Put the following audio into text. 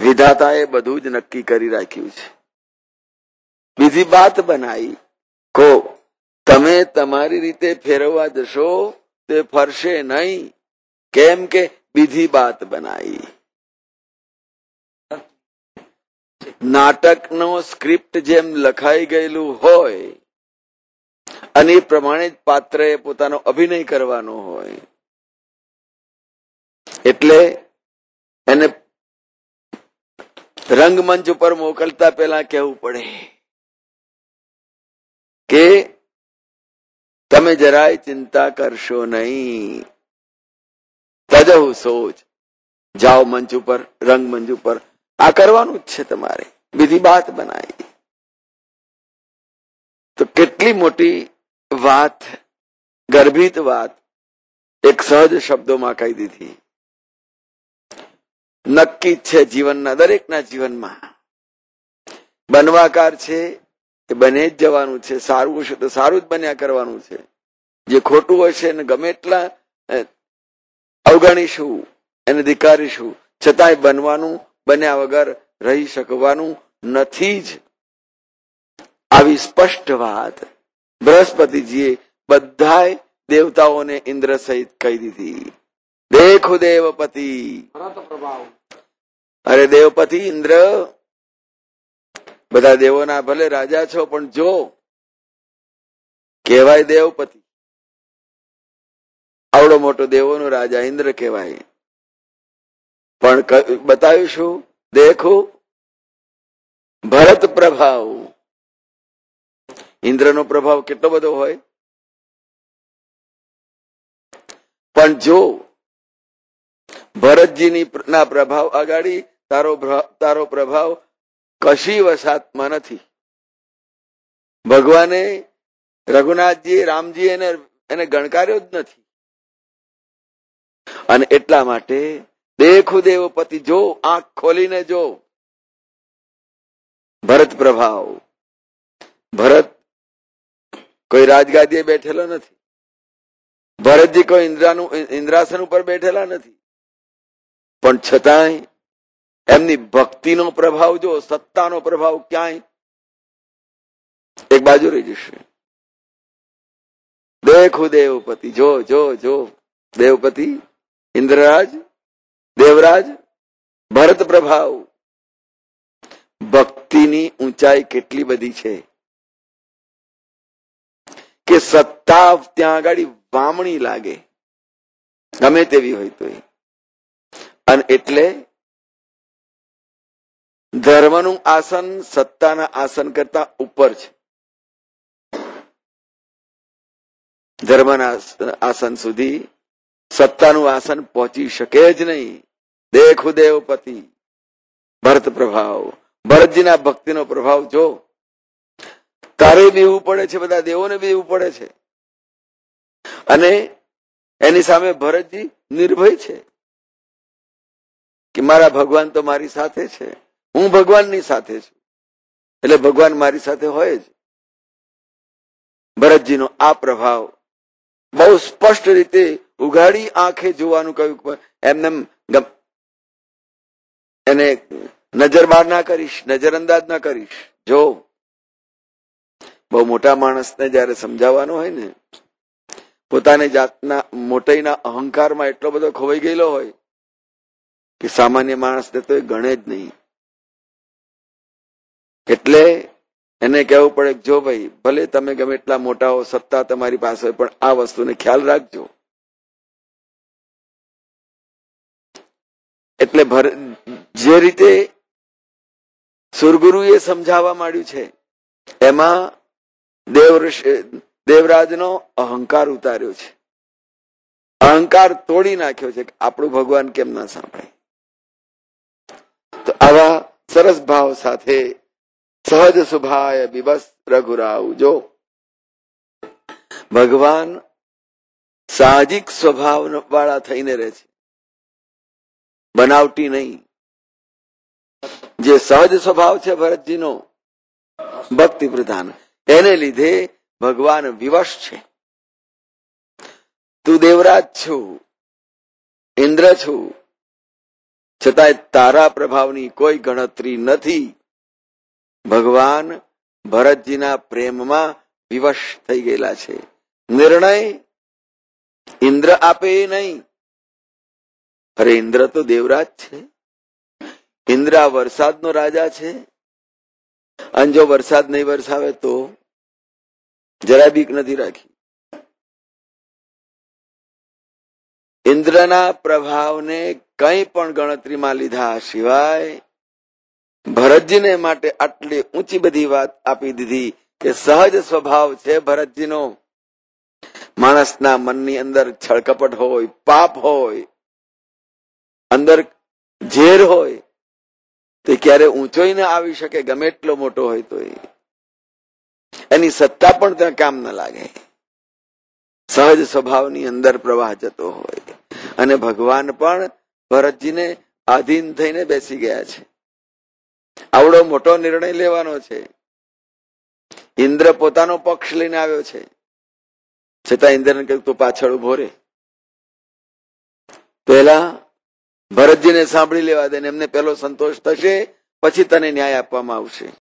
વિધાતાએ બધું જ નક્કી કરી રાખ્યું છે. બીજી બાત બનાવી કો તમે તમારી રીતે ફેરવવા જશો તે ફરશે નહીં. કેમ કે બીજી બાત બનાવી. નાટકનો સ્ક્રિપ્ટ જેમ લખાઈ ગયેલું હોય અને એ પ્રમાણે જ પાત્રએ પોતાનો અભિનય કરવાનો હોય, એટલે એને રંગમંચ ઉપર મોકલતા પહેલા કહેવું પડે કે તમે જરાય ચિંતા કરશો નહીં, તજહુ સોચ, જાઓ મંચ ઉપર, રંગમંચ ઉપર, આ કરવાનું જ છે તમારે. બીજી બાત બનાવી તો કેટલી મોટી વાત, ગર્ભિત વાત એક સહજ શબ્દોમાં કહી દીધી. નક્કી છે જીવનના દરેકના જીવનમાં. બનવાકાર છે એ બને જ જવાનું છે. સારું હશે તો સારું જ બન્યા કરવાનું છે. જે ખોટું હશે ને ગમે એટલા અવગણીશું, એને ધિક્કારીશું, છતાંય બનવાનું, બન્યા વગર રહી શકવાનું નથી જ. આવી સ્પષ્ટ વાત બૃહસ્પતિજીએ બધાય દેવતાઓને ઇન્દ્ર સહિત કહી દીધી. દેખો દેવપતિ, અરે દેવપતિ ઇન્દ્ર, બધા દેવોના ભલે રાજા છો, પણ જો કહેવાય દેવપતિ, આવડો મોટો દેવોનો રાજા ઇન્દ્ર કહેવાય, પણ બતાવ્યું શું? દેખો ભરત પ્રભાવ. ઇન્દ્રનો પ્રભાવ કેટલો બધો હોય, પણ જો ભરતજીની ના પ્રભાવ આગાડી તારો પ્રભાવ કશી વસાતમાં નથી. ભગવાને રઘુનાથજી, રામજી એને ગણકાર્યો જ નથી. અને એટલા માટે દેખો દેવપતિ, જો આંખ ખોલીને જો ભરત પ્રભાવ. ભરત કોઈ રાજગાદીએ બેઠેલો નથી. ભરતજી કોઈ ઇન્દ્રાસન ઉપર બેઠેલા નથી, પણ છતાંય એમની ભક્તિનો પ્રભાવ જો, સત્તાનો પ્રભાવ ક્યાંય એક બાજુ રહી જશે. દેખો દેવપતિ, જો જો જો દેવપતિ, ઇન્દ્રરાજ, દેવરાજ, ભરત પ્રભાવ. ભક્તિની ઊંચાઈ કેટલી બધી છે કે સત્તા ત્યાં આગળ વામણી લાગે, ગમે તેવી હોય તો. અને એટલે ધર્મનું આસન સત્તાના આસન કરતા ઉપર છે. ધર્મના આસન સુધી સત્તાનું આસન પહોંચી શકે જ નહીં. દેખો દેવપતિ, ભરત પ્રભાવ. ભરતજીના ભક્તિનો પ્રભાવ જો. તારે બેવું પડે છે, બધા દેવોને બેવું પડે છે, અને એની સામે ભરતજી નિર્ભય છે કે મારા ભગવાન તો મારી સાથે છે, હું ભગવાનની સાથે છું, એટલે ભગવાન મારી સાથે હોય જ. ભરતજીનો આ પ્રભાવ બહુ સ્પષ્ટ રીતે ઉઘાડી આંખે જોવાનું કહ્યું. એમને એને નજર બાર ના કરીશ, નજર અંદાજ ના કરીશ. જો બહુ મોટા માણસને જયારે સમજાવવાનો હોય ને, પોતાની જાતના મોટાઈના અહંકારમાં એટલો બધો ખોવાઈ ગયેલો હોય કે સામાન્ય માણસને તો એ ગણે જ નહીં. એટલે એને કહેવું પડે, જો ભાઈ ભલે તમે ગમે એટલા મોટા હો, સત્તા તમારી પાસે હોય, પણ આ વસ્તુને ખ્યાલ રાખજો. એટલે જે રીતે સુરગુરુએ સમજાવવા માંડ્યું છે, એમાં દેવરાજનો અહંકાર ઉતાર્યો છે. અહંકાર તોડી નાખ્યો છે કે આપણું ભગવાન કેમ ના સાંભળે. તો આવા સરસ ભાવ સાથે સહજ સુભાય બિબસ રઘુરાવ. જો ભગવાન સાહજિક સ્વભાવ વાળા થઈને રહે છે, બનાવટી નહીં. જે સહજ સ્વભાવ છે ભરતજીનો, ભક્તિ પ્રધાન, એને લીધે ભગવાન વિવશ છે. તું દેવરાજ છું, ઇન્દ્ર છું, છતાંય તારા પ્રભાવની કોઈ ગણતરી નથી. ભગવાન ભરતજીના પ્રેમમાં વિવશ થઈ ગયેલા છે. નિર્ણય ઇન્દ્ર આપે એ નહીં. અરે ઇન્દ્ર તો દેવરાજ છે. ઇન્દ્ર આ વરસાદનો રાજા છે. અને જો વરસાદ નહીં વરસાવે તો જરા બીક નથી રાખી. ઇન્દ્રના પ્રભાવને કંઈ પણ ગણતરીમાં લીધા સિવાય ભરતજીને માટે આટલી ઊંચી બધી વાત આપી દીધી કે સહજ સ્વભાવ છે ભરતજીનો. માણસના મનની અંદર છળકપટ હોય, પાપ હોય, અંદર ઝેર હોય, તે ક્યારે ઊંચોય ના આવી શકે, ગમે એટલો મોટો હોય તો એની સત્તા પણ ત્યાં કામ ન લાગે. સહજ સ્વભાવની અંદર પ્રવાહ જતો હોય. અને ભગવાન પણ ભરતજીને આધીન થઈને બેસી ગયા છે. આવડો મોટો નિર્ણય લેવાનો છે. ઇન્દ્ર પોતાનો પક્ષ લઈને આવ્યો છે, છતાં ઇન્દ્રને કહ્યું તું પાછળ ઉભો રે, પહેલા ભરતજીને સાંભળી લેવા દે, એમને પહેલો સંતોષ થશે, પછી તને ન્યાય આપવામાં આવશે.